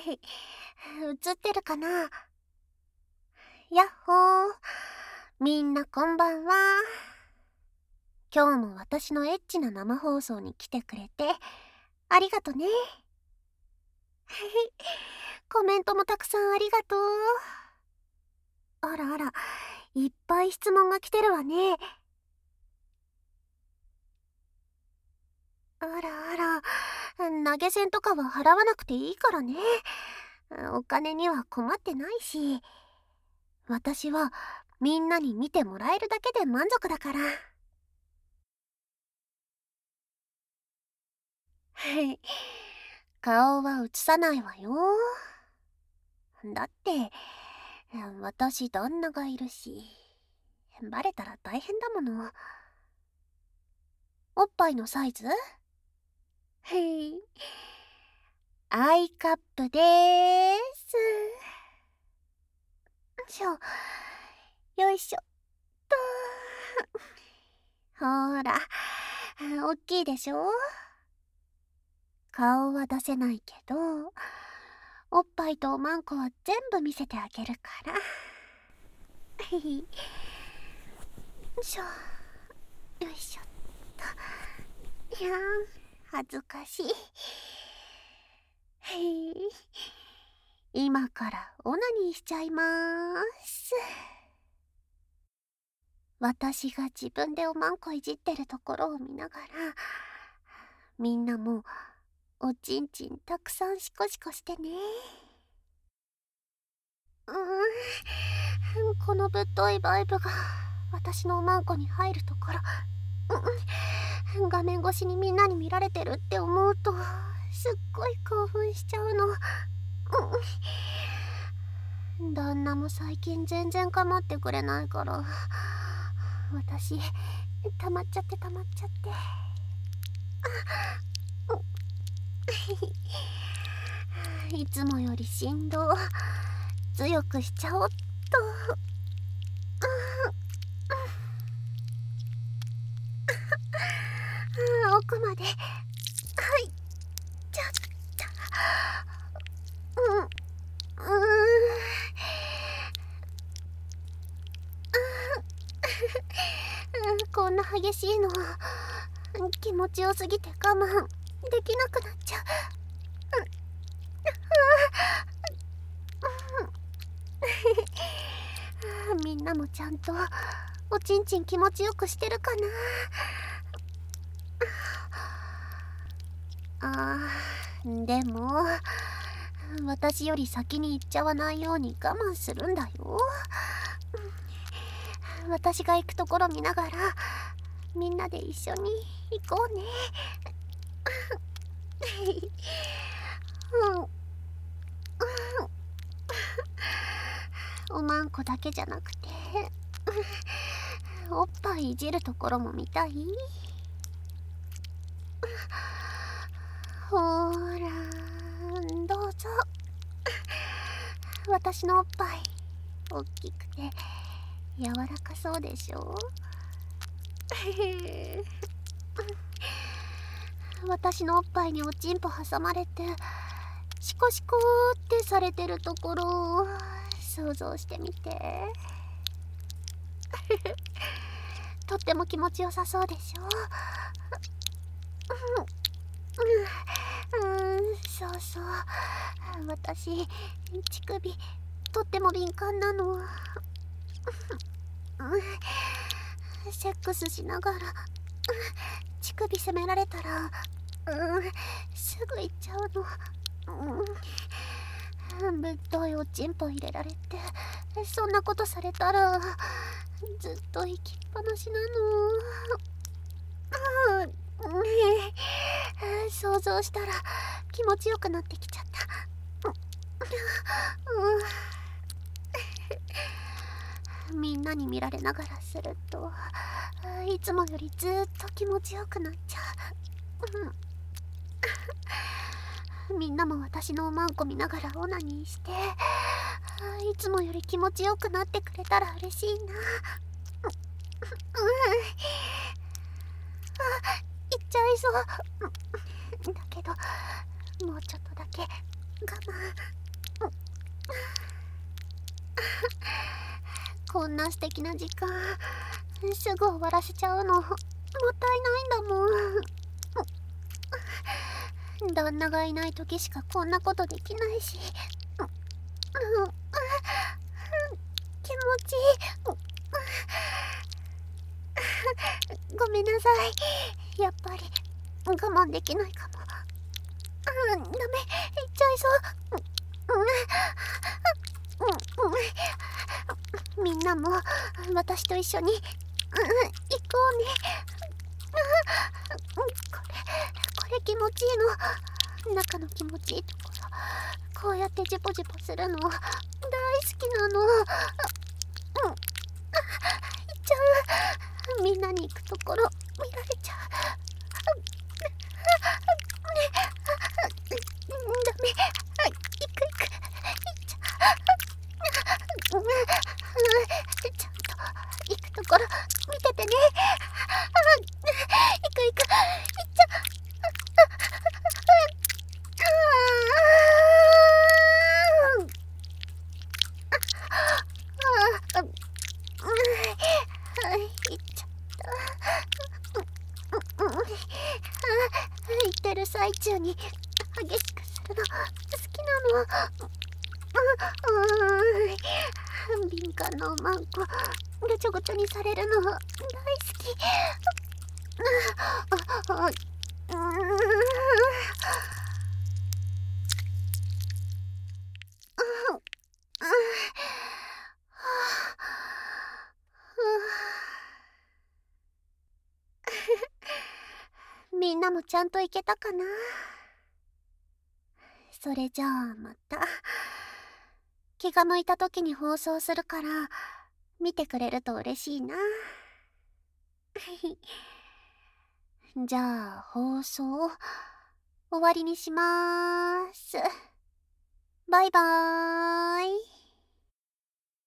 映ってるかな。やっほー。みんなこんばんは。今日も私のエッチな生放送に来てくれてありがとね。コメントもたくさんありがとう。あらあら、いっぱい質問が来てるわね。あらあら、投げ銭とかは払わなくていいからね。お金には困ってないし、私はみんなに見てもらえるだけで満足だから。顔は映さないわよ。だって私旦那がいるし、バレたら大変だもの。おっぱいのサイズ？アイカップでーす。よいしょっと。ほら、おっきいでしょ。顔は出せないけど、おっぱいとおまんこは全部見せてあげるから。よいしょっと。いやー、恥ずかしい。今からオナニーしちゃいまーす。私が自分でおまんこいじってるところを見ながら、みんなもおちんちんたくさんシコシコしてね。このぶっといバイブが私のおまんこに入るところ、画面越しにみんなに見られてるって思うとすっごい興奮しちゃうの。旦那も最近全然構ってくれないから、私溜まっちゃって。いつもより振動強くしちゃおっと。奥まで入っちゃった。こんな激しいの気持ちよすぎて我慢できなくなっちゃう。みんなもちゃんとおちんちん気持ちよくしてるかな。でも私より先に行っちゃわないように我慢するんだよ。私が行くところ見ながらみんなで一緒に行こうね。おまんこだけじゃなくておっぱいいじるところも見たい？ほーらどうぞ。私のおっぱいおっきくて柔らかそうでしょ。私のおっぱいにおちんぽ挟まれてシコシコってされてるところを想像してみて。とっても気持ちよさそうでしょ。そう私乳首とっても敏感なの。セックスしながら乳首責められたらすぐ行っちゃうの。ぶっといおちんぽ入れられてそんなことされたらずっと行きっぱなしなの。想像したら気持ちよくなってきちゃった。みんなに見られながらするといつもよりずっと気持ちよくなっちゃう。みんなも私のおまんこ見ながらオナニーしていつもより気持ちよくなってくれたら嬉しいな。行っちゃいそうだけどもうちょっとだけ慢。こんな素敵な時間すぐ終わらせちゃうのもったいないんだもん。旦那がいない時しかこんなことできないし、気持ちいい。ごめんなさい。やっぱり我慢できないかも。ダメ、言っちゃいそう。みんなも私と一緒に行こうね。これ気持ちいいの。中の気持ちいいところ、こうやってジュポジュポするの大好きなの。行っちゃう。みんなに行くところ見られちゃう。ダメ。行く。行っちゃう。ちゃんと行くところ見ててね。行く。行っちゃう。行っちゃった。言ってる最中に激しくするの好きなの。敏感なおまんこぐちょぐちょにされるの大好き。みんなもちゃんと行けたかな。それじゃあまた気が向いた時に放送するから見てくれると嬉しいな。じゃあ放送終わりにしまーす。バイバーイ。